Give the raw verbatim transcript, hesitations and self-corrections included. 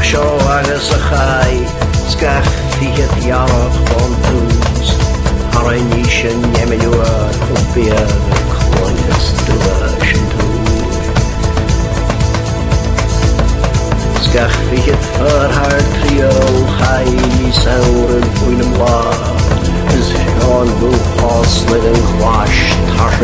seo agus a chai Sgach fiad iarach bon dŵs Ar ein eisiau nemenwa o bear y cloes dyfa sy'n dŵr Sgach fiad fyr har trio chai ni sawr yn fwyn ymlaen Ys Sean fw hoslid yn chwash tar